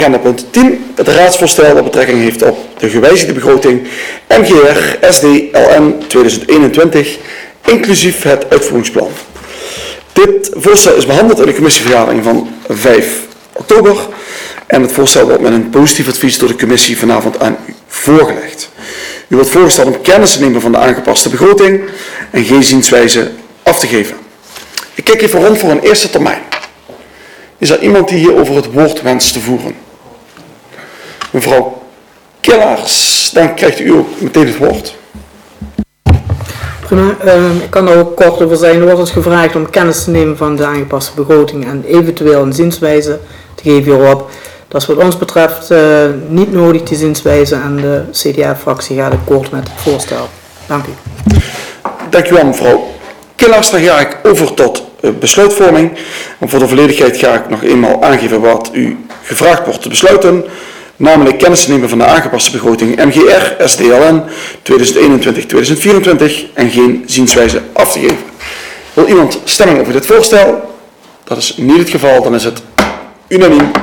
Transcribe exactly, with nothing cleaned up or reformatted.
Agenda punt tien, het raadsvoorstel dat betrekking heeft op de gewijzigde begroting M G R S D L N tweeduizend eenentwintig, inclusief het uitvoeringsplan. Dit voorstel is behandeld in de commissievergadering van vijf oktober en het voorstel wordt met een positief advies door de commissie vanavond aan u voorgelegd. U wordt voorgesteld om kennis te nemen van de aangepaste begroting en geen zienswijze af te geven. Ik kijk even rond voor een eerste termijn. Is er iemand die hier over het woord wenst te voeren? Mevrouw Killaars, dan krijgt u ook meteen het woord. Prima, uh, ik kan er ook kort over zijn. Er wordt ons gevraagd om kennis te nemen van de aangepaste begroting en eventueel een zienswijze te geven hierop. Dat is wat ons betreft uh, niet nodig, die zienswijze, en de C D A-fractie gaat akkoord met het voorstel. Dank u. Dank u wel, mevrouw Killaars. Dan ga ik over tot uh, besluitvorming. En voor de volledigheid ga ik nog eenmaal aangeven wat u gevraagd wordt te besluiten. Namelijk kennis te nemen van de aangepaste begroting M G R S D L N tweeduizend eenentwintig tweeduizend vierentwintig en geen zienswijze af te geven. Wil iemand stemming over dit voorstel? Dat is niet het geval, dan is het unaniem